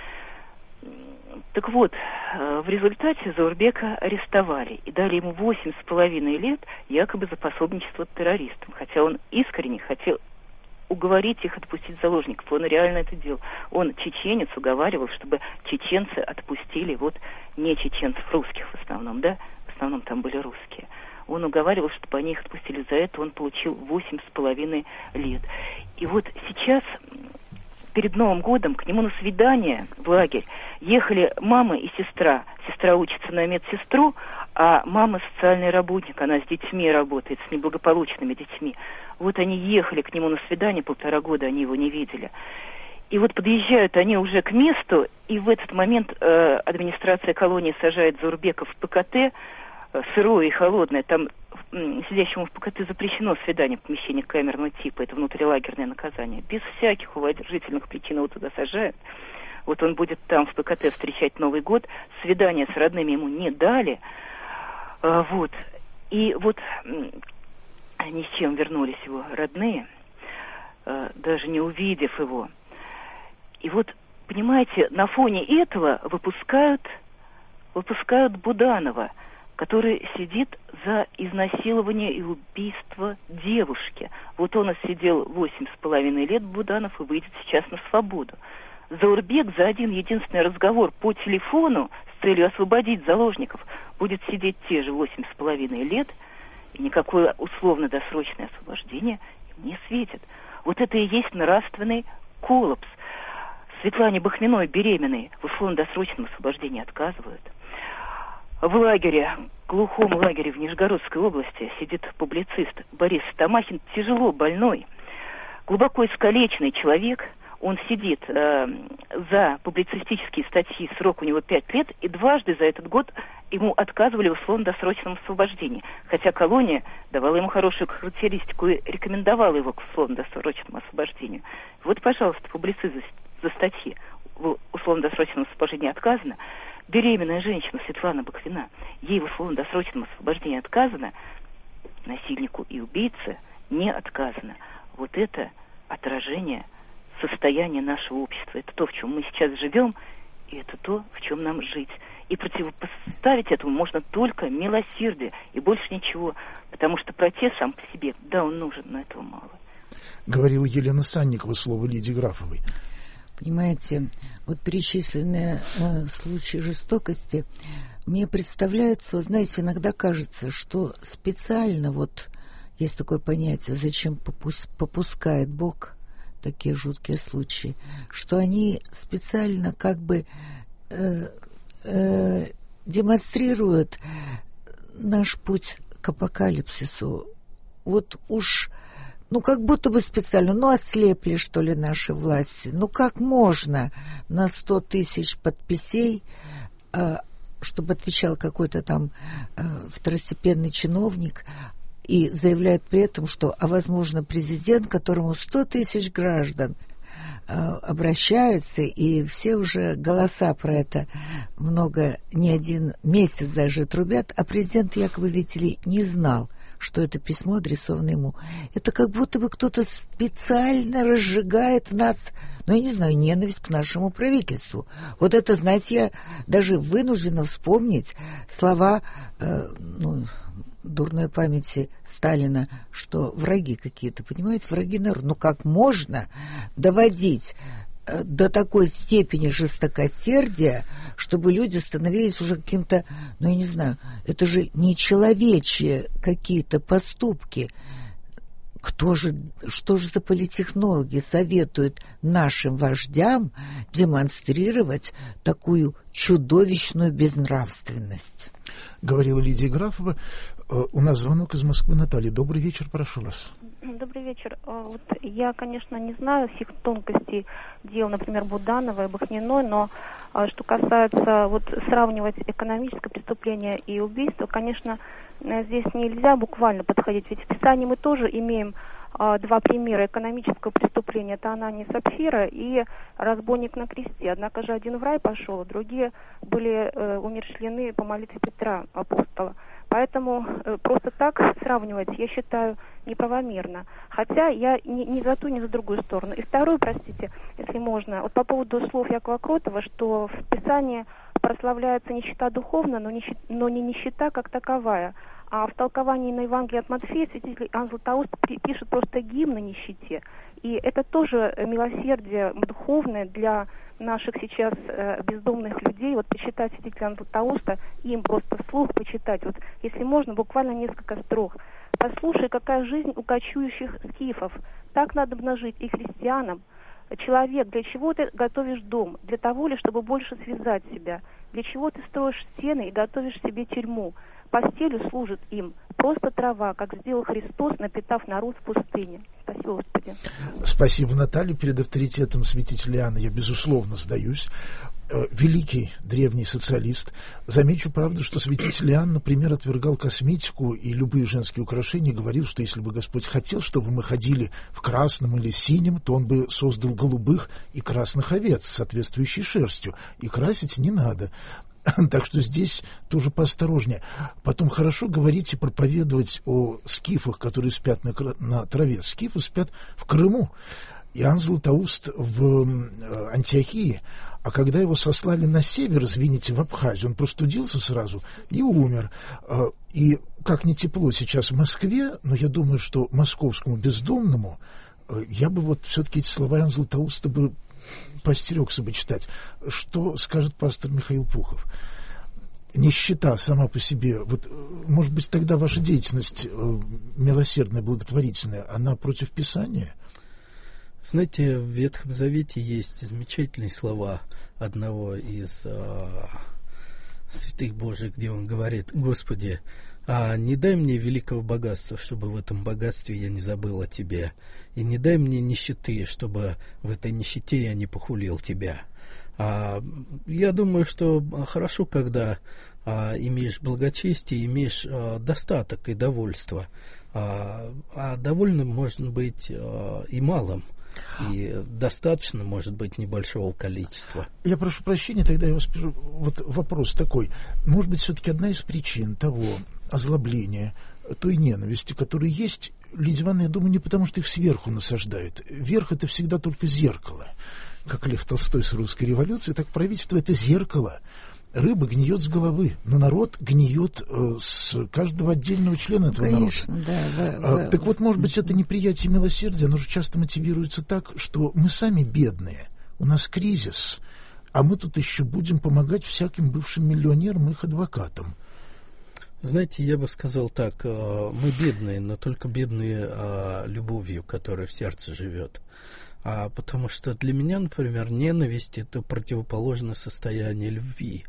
Так вот, в результате Заурбека арестовали и дали ему восемь с половиной лет якобы за пособничество террористам, хотя он искренне хотел уговорить их отпустить заложников. Он реально это делал. Он, чеченец, уговаривал, чтобы чеченцы отпустили вот не чеченцев, русских в основном, да, в основном там были русские. Он уговаривал, чтобы они их отпустили. За это он получил восемь с половиной лет. И вот сейчас, перед Новым годом, к нему на свидание в лагерь ехали мама и сестра. Сестра учится на медсестру, А мама социальный работник, она с детьми работает, с неблагополучными детьми. Вот они ехали к нему на свидание, полтора года они его не видели. И вот подъезжают они уже к месту, и в этот момент э, администрация колонии сажает Заурбека в ПКТ, э, сырое и холодное. Там э, сидящему в ПКТ запрещено свидание в помещении камерного типа, это внутрилагерное наказание. Без всяких уважительных причин его туда сажают. Вот он будет там в ПКТ встречать Новый год, свидания с родными ему не дали. Э, вот. И вот э, ни с чем вернулись его родные, э, даже не увидев его. И вот, понимаете, на фоне этого выпускают, выпускают Буданова, который сидит за изнасилование и убийство девушки. Вот он отсидел восемь с половиной лет, Буданов, и выйдет сейчас на свободу. Заурбек за один единственный разговор по телефону с целью освободить заложников будет сидеть те же восемь с половиной лет, и никакое условно-досрочное освобождение им не светит. Вот это и есть нравственный коллапс. Светлане Бахминой, беременной, в условно-досрочном освобождении отказывают. В лагере, глухом лагере в Нижегородской области сидит публицист Борис Стамахин, тяжело больной, глубоко искалеченный человек. Он сидит э, за публицистические статьи, срок у него пять лет, и дважды за этот год ему отказывали в условно-досрочном освобождении. Хотя колония давала ему хорошую характеристику и рекомендовала его к условно-досрочному освобождению. Вот, пожалуйста, публицист за статьи в условно-досрочном освобождении отказано. Беременная женщина Светлана Бахмина, ей в условно-досрочном освобождении отказано, насильнику и убийце не отказано. Вот это отражение состояния нашего общества. Это то, в чем мы сейчас живем, и это то, в чем нам жить. И противопоставить этому можно только милосердие, и больше ничего. Потому что протест сам по себе, да, он нужен, но этого мало. Говорила Елена Санникова, слово Лидии Графовой. Понимаете, вот перечисленные э, случаи жестокости, мне представляется, вот знаете, иногда кажется, что специально, вот есть такое понятие, зачем попус- попускает Бог такие жуткие случаи, что они специально как бы э, э, демонстрируют наш путь к апокалипсису. Вот уж, ну, как будто бы специально, ну, ослепли, что ли, наши власти. Ну, как можно на сто тысяч подписей, э, чтобы отвечал какой-то там э, второстепенный чиновник, и заявляют при этом, что, а возможно, президент, которому сто тысяч граждан э, обращаются, и все уже голоса про это много, не один месяц даже трубят, а президент якобы, видите ли, не знал, что это письмо адресовано ему. Это как будто бы кто-то специально разжигает в нас, ну, я не знаю, ненависть к нашему правительству. Вот это, знаете, я даже вынуждена вспомнить слова, э, ну, дурной памяти Сталина, что враги какие-то, понимаете, враги народа. Ну как можно доводить э, до такой степени жестокосердия, чтобы люди становились уже каким-то, ну я не знаю, это же нечеловечьи какие-то поступки. Кто же, что же за политтехнологи советуют нашим вождям демонстрировать такую чудовищную безнравственность? Говорила Лидия Графова. У нас звонок из Москвы. Наталья, добрый вечер, прошу вас. Добрый вечер. Вот я, конечно, не знаю всех тонкостей дел, например, Буданова и Бахминой, но что касается вот сравнивать экономическое преступление и убийство, конечно, здесь нельзя буквально подходить. Ведь в Писании мы тоже имеем а, два примера экономического преступления. Это Анания и Сапфира и разбойник на кресте. Однако же один в рай пошел, а другие были э, умерщвлены по молитве Петра, апостола. Поэтому э, просто так сравнивать, я считаю, неправомерно. Хотя я ни, ни за ту, ни за другую сторону. И второе, простите, если можно, вот по поводу слов Якова Кротова, что в Писании прославляется нищета духовная, но, нищет, но не нищета как таковая. А в толковании на Евангелие от Матфея святитель Иоанн Златоуст пишет просто гимн на нищете. И это тоже милосердие духовное для наших сейчас э, бездомных людей. Вот почитать святителя Иоанна Златоуста, им просто вслух почитать. Вот, если можно, буквально несколько строк. «Послушай, какая жизнь у кочующих скифов. Так надо бы жить и христианам. человек, для чего ты готовишь дом? Для того ли, чтобы больше связать себя? Для чего ты строишь стены и готовишь себе тюрьму? Постелью служит им просто трава, как сделал Христос, напитав народ в пустыне. Спасибо, Господи. Спасибо, Наталья. Перед авторитетом святителя Иоанна я, безусловно, сдаюсь. Великий древний социалист. Замечу, правда, что святитель Иоанн, например, отвергал косметику и любые женские украшения, говорил, что если бы Господь хотел, чтобы мы ходили в красном или синем, то Он бы создал голубых и красных овец с соответствующей шерстью, и красить не надо. Так что здесь тоже поосторожнее. Потом хорошо говорить и проповедовать о скифах, которые спят на, на траве. Скифы спят в Крыму. Иоанн Златоуст в Антиохии, а когда его сослали на север, извините, в Абхазию, он простудился сразу и умер. И как не тепло сейчас в Москве, но я думаю, что московскому бездомному я бы вот все-таки эти слова Иоанна Златоуста бы постерегся бы читать. Что скажет пастор Михаил Пухов? Нищета сама по себе, вот, может быть, тогда ваша деятельность милосердная, благотворительная, она против Писания? Знаете, в Ветхом Завете есть замечательные слова одного из а, святых Божьих, где он говорит: «Господи, а не дай мне великого богатства, чтобы в этом богатстве я не забыл о Тебе, и не дай мне нищеты, чтобы в этой нищете я не похулил Тебя». А, я думаю, что хорошо, когда а, имеешь благочестие, имеешь а, достаток и довольство, а, а довольным можно быть а, и малым. И достаточно, может быть, небольшого количества. Я прошу прощения, тогда я вас спрошу. Вот вопрос такой. Может быть, все-таки одна из причин того озлобления, той ненависти, которая есть, Лидия Ивановна, я думаю, не потому, что их сверху насаждают. Верх — это всегда только зеркало. Как Лев Толстой с русской революцией, так правительство — это зеркало. Рыба гниет с головы, но народ гниет э, с каждого отдельного члена этого Конечно, народа. Да, да, а, да. Так вот, может быть, это неприятие милосердия, оно же часто мотивируется так, что мы сами бедные, у нас кризис, а мы тут еще будем помогать всяким бывшим миллионерам и их адвокатам. Знаете, я бы сказал так: мы бедные, но только бедные любовью, которая в сердце живет. А потому что для меня, например, ненависть — это противоположное состояние любви.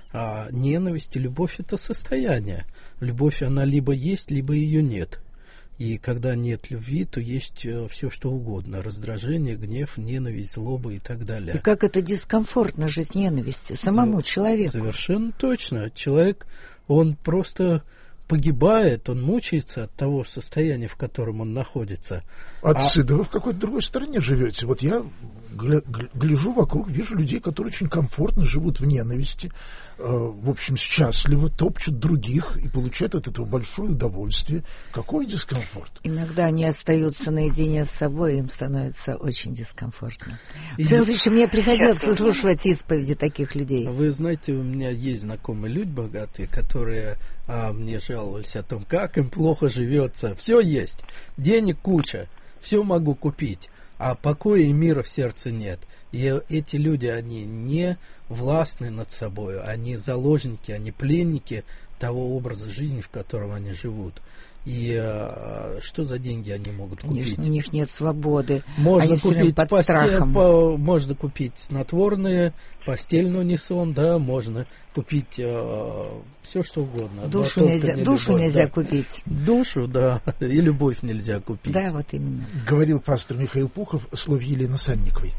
А ненависть и любовь — это состояние. Любовь, она либо есть, либо ее нет. И когда нет любви, то есть все, что угодно. Раздражение, гнев, ненависть, злоба и так далее. И как это дискомфортно жить ненавистью самому С- человеку. Совершенно точно. Человек, он просто погибает, он мучается от того состояния, в котором он находится. Отцы, а... да вы в какой-то другой стране живете. Вот я гля- гляжу вокруг, вижу людей, которые очень комфортно живут в ненависти, э, в общем, счастливо, топчут других и получают от этого большое удовольствие. Какой дискомфорт? Иногда они остаются наедине с собой, им становится очень дискомфортно. И... Следующее, мне приходилось выслушивать исповеди таких людей. Вы знаете, у меня есть знакомые люди богатые, которые а, мне жаловались о том, как им плохо живется. Все есть, денег куча, все могу купить, а покоя и мира в сердце нет. И эти люди, они не властны над собой, они заложники, они пленники того образа жизни, в котором они живут. И а, что за деньги они могут купить? Конечно, у них нет свободы. Можно они купить под постель, страхом. по, можно купить снотворные, постельный унисон, да, можно купить а, все что угодно. Душу, да, нельзя, не душу любовь, нельзя да. купить. Душу, да, и любовь нельзя купить. Да, вот именно. Говорил пастор Михаил Пухов, слово Елены Сальниковой.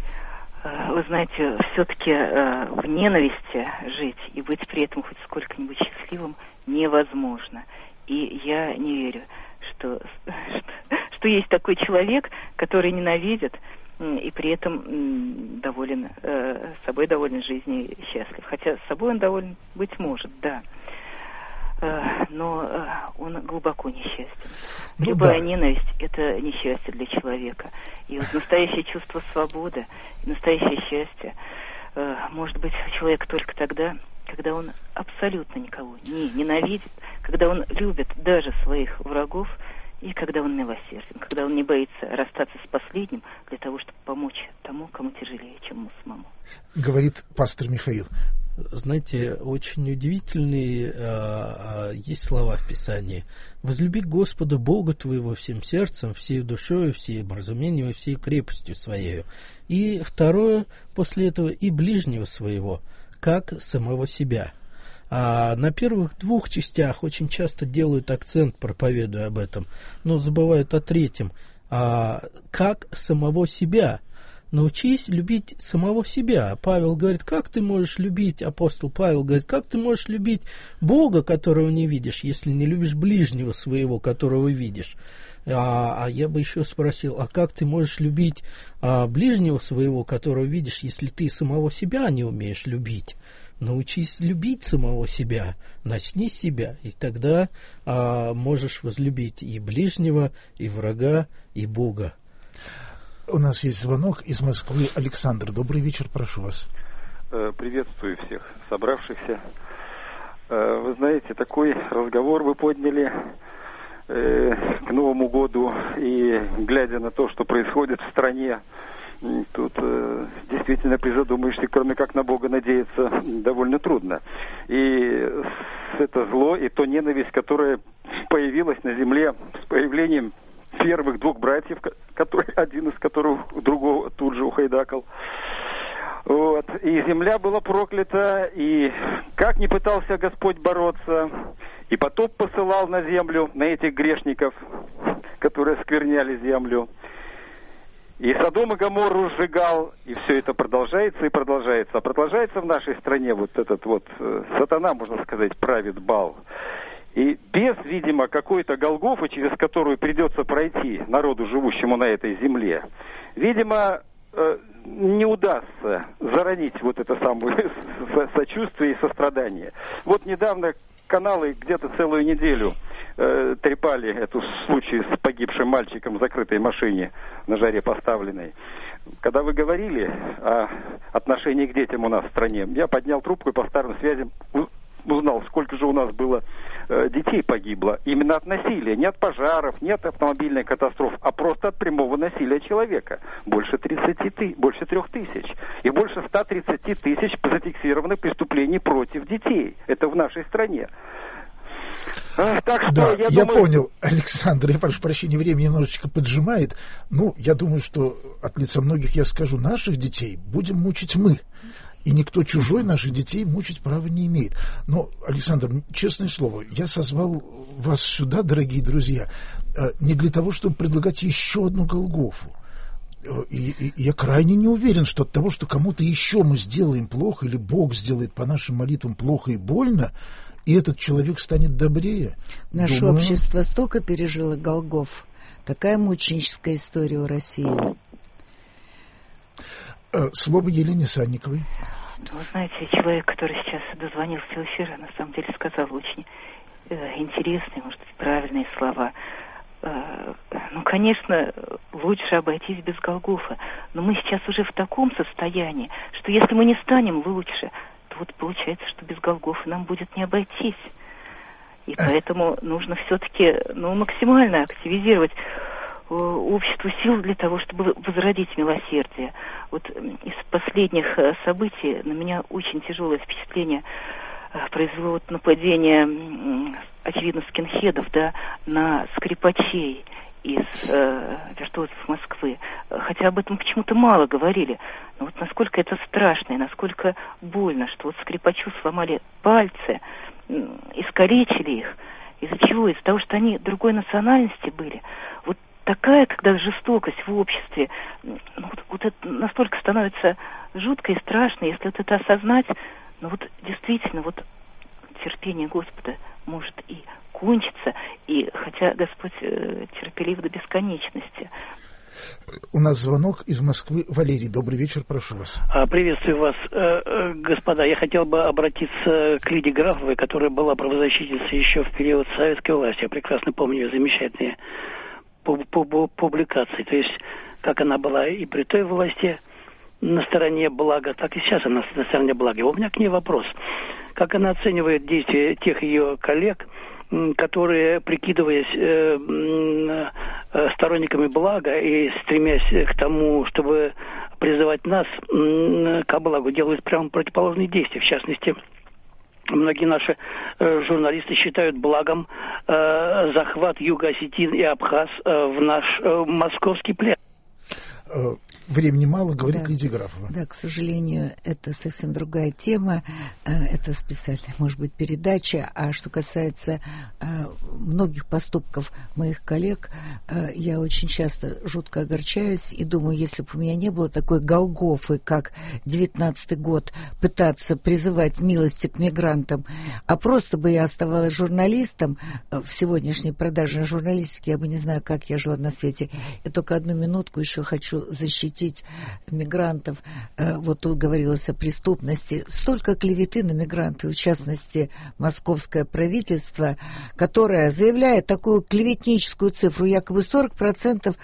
Вы знаете, все-таки э, в ненависти жить и быть при этом хоть сколько-нибудь счастливым невозможно. И я не верю, что, что, что есть такой человек, который ненавидит и при этом доволен э, собой, доволен жизнью и счастлив. Хотя с собой он доволен быть может, да. Э, но э, он глубоко несчастен. Ну, Любая да. ненависть – это несчастье для человека. И вот настоящее чувство свободы, настоящее счастье э, может быть у человека только тогда, когда он абсолютно никого не ненавидит, когда он любит даже своих врагов, и когда он милосерден, когда он не боится расстаться с последним для того, чтобы помочь тому, кому тяжелее, чем ему самому. Говорит пастор Михаил. Знаете, очень удивительные а, а, есть слова в Писании. «Возлюби Господа Бога твоего всем сердцем, всей душою, всем разумением и всей крепостью своею». И второе, после этого, «и ближнего своего, как самого себя». А на первых двух частях очень часто делают акцент, проповедуя об этом, но забывают о третьем. А, «как самого себя». Научись любить самого себя. Павел говорит, как ты можешь любить, апостол Павел говорит, как ты можешь любить Бога, которого не видишь, если не любишь ближнего своего, которого видишь. А, а я бы еще спросил, а как ты можешь любить а, ближнего своего, которого видишь, если ты самого себя не умеешь любить? Научись любить самого себя, начни с себя, и тогда а, можешь возлюбить и ближнего, и врага, и Бога. У нас есть звонок из Москвы. Александр, добрый вечер, прошу вас. Приветствую всех собравшихся. Вы знаете, такой разговор вы подняли к Новому году, и глядя на то, что происходит в стране, тут действительно призадумаешься, кроме как на Бога надеяться, довольно трудно. И это зло, и то ненависть, которая появилась на земле с появлением первых двух братьев, который, один из которых другого тут же ухайдакал. Вот. И земля была проклята, и как ни пытался Господь бороться, и потоп посылал на землю, на этих грешников, которые оскверняли землю. И Содом и Гоморру сжигал, и все это продолжается и продолжается. А продолжается в нашей стране вот этот вот сатана, можно сказать, правит бал. И без, видимо, какой-то Голгофы, через которую придется пройти народу, живущему на этой земле, видимо, не удастся заронить вот это самое сочувствие и сострадание. Вот недавно каналы где-то целую неделю э, трепали эту случай с погибшим мальчиком в закрытой машине на жаре поставленной. Когда вы говорили о отношении к детям у нас в стране, я поднял трубку и по старым связям узнал, сколько же у нас было э, детей погибло. Именно от насилия, не от пожаров, не от автомобильных катастроф, а просто от прямого насилия человека. Больше тридцати ты, больше трех тысяч. И больше ста тридцати тысяч зафиксировано преступлений против детей. Это в нашей стране. А, так что, да, я, я думаю... понял, Александр, я прошу прощения, время немножечко поджимает. Ну, я думаю, что от лица многих я скажу, наших детей будем мучить мы. И никто чужой наших детей мучить права не имеет. Но, Александр, честное слово, я созвал вас сюда, дорогие друзья, не для того, чтобы предлагать еще одну Голгофу. И, и я крайне не уверен, что от того, что кому-то еще мы сделаем плохо, или Бог сделает по нашим молитвам плохо и больно, и этот человек станет добрее. Наше Думаю... общество столько пережило Голгоф. Такая мученическая история у России. Слово Елене Санниковой. Ну, вы знаете, человек, который сейчас дозвонился в эфир, на самом деле сказал очень э, интересные, может быть, правильные слова. Э, ну, конечно, лучше обойтись без Голгофа, но мы сейчас уже в таком состоянии, что если мы не станем лучше, то вот получается, что без Голгофа нам будет не обойтись. И поэтому нужно все-таки, ну, максимально активизировать обществу сил для того, чтобы возродить милосердие. Вот из последних событий на меня очень тяжелое впечатление произвело вот нападение, очевидно, скинхедов, да, на скрипачей из э, виртуозов Москвы. Хотя об этом почему-то мало говорили. Но вот насколько это страшно и насколько больно, что вот скрипачу сломали пальцы, искалечили их. Из-за чего? Из-за того, что они другой национальности были. Вот такая, когда жестокость в обществе, ну, вот, вот это настолько становится жутко и страшно, если вот это осознать, ну вот действительно, вот терпение Господа может и кончиться, и хотя Господь э, терпелив до бесконечности. У нас звонок из Москвы. Валерий, добрый вечер, прошу вас. Приветствую вас, господа. Я хотел бы обратиться к Лидии Графовой, которая была правозащитницей еще в период советской власти. Я прекрасно помню ее замечательные публикации. То есть, как она была и при той власти на стороне блага, так и сейчас она на стороне блага. И у меня к ней вопрос. Как она оценивает действия тех ее коллег, которые, прикидываясь э, э, сторонниками блага и стремясь к тому, чтобы призывать нас ко благу, делают прямо противоположные действия. В частности, многие наши э, журналисты считают благом э, захват Юго-Осетии и Абхаз э, в наш э, московский плен. Времени мало, говорит да, Лидия Графова. Да, к сожалению, это совсем другая тема. Это специальная, может быть, передача. А что касается многих поступков моих коллег, я очень часто жутко огорчаюсь и думаю, если бы у меня не было такой Голгофы, как девятнадцатый год, пытаться призывать милости к мигрантам, а просто бы я оставалась журналистом в сегодняшней продажной журналистике, я бы не знаю, как я жила на свете. Я только одну минутку еще хочу защитить мигрантов. Вот тут говорилось о преступности. Столько клеветы на мигрантов, в частности, московское правительство, которое заявляет такую клеветническую цифру, якобы сорок процентов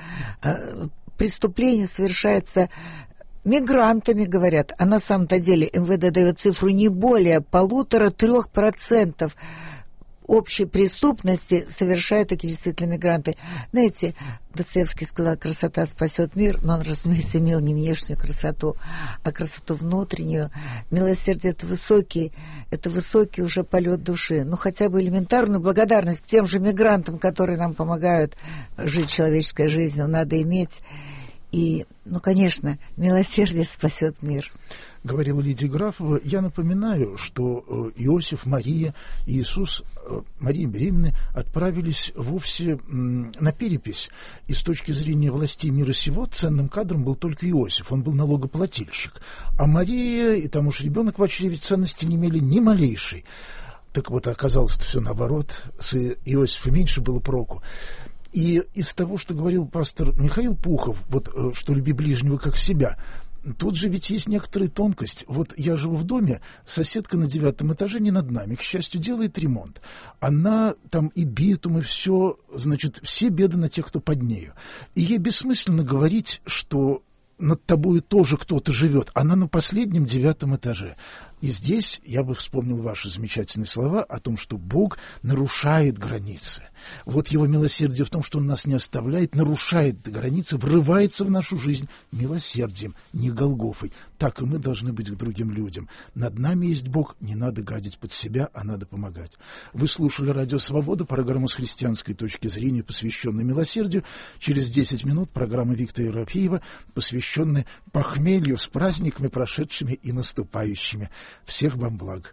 преступлений совершается мигрантами, говорят, а на самом-то деле эм вэ дэ дает цифру не более полутора-трех процентов общей преступности совершают такие действительно мигранты. Знаете, Достоевский сказал, красота спасет мир, но он, разумеется, имел не внешнюю красоту, а красоту внутреннюю. Милосердие — это высокий, это высокий уже полет души. Ну, хотя бы элементарную благодарность к тем же мигрантам, которые нам помогают жить человеческой жизнью, надо иметь. И, ну, конечно, милосердие спасет мир. Говорила Лидия Графова. Я напоминаю, что Иосиф, Мария и Иисус, Мария беременная, отправились вовсе на перепись. И с точки зрения властей мира сего ценным кадром был только Иосиф. Он был налогоплательщик. А Мария и там уж ребенок в чреве ценности не имели ни малейшей. Так вот, оказалось-то все наоборот. С Иосифа меньше было проку. И из того, что говорил пастор Михаил Пухов, вот что люби ближнего как себя, тут же ведь есть некоторая тонкость. Вот я живу в доме, соседка на девятом этаже не над нами, к счастью, делает ремонт. Она там и битум, и все, значит, все беды на тех, кто под нею. И ей бессмысленно говорить, что над тобой тоже кто-то живет. Она на последнем девятом этаже. И здесь я бы вспомнил ваши замечательные слова о том, что Бог нарушает границы. Вот его милосердие в том, что он нас не оставляет, нарушает границы, врывается в нашу жизнь милосердием, не Голгофой. Так и мы должны быть к другим людям. Над нами есть Бог, не надо гадить под себя, а надо помогать. Вы слушали «Радио Свобода», программу с христианской точки зрения, посвященную милосердию. Через десять минут программа Виктора Ерофеева, посвященная похмелью с праздниками прошедшими и наступающими. Всех вам благ.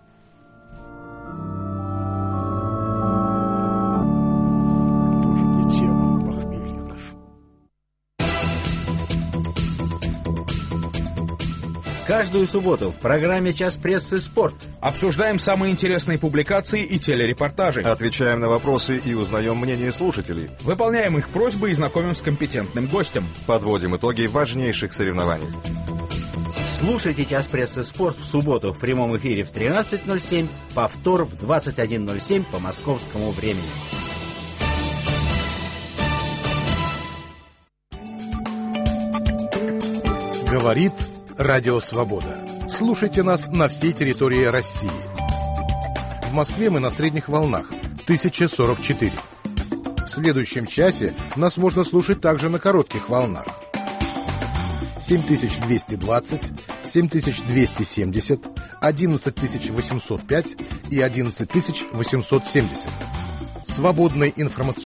Тоже мне тема похмелья наша. Каждую субботу в программе «Час прессы. Спорт» обсуждаем самые интересные публикации и телерепортажи. Отвечаем на вопросы и узнаем мнение слушателей. Выполняем их просьбы и знакомим с компетентным гостем. Подводим итоги важнейших соревнований. Слушайте «Час прессы. Спорт» в субботу в прямом эфире в тринадцать ноль семь, повтор в двадцать один ноль семь по московскому времени. Говорит Радио Свобода. Слушайте нас на всей территории России. В Москве мы на средних волнах тысяча сорок четыре. В следующем часе нас можно слушать также на коротких волнах семь тысяч двести двадцать, семь тысяч двести семьдесят, одиннадцать тысяч восемьсот пять и одиннадцать тысяч восемьсот семьдесят. Свободный информационный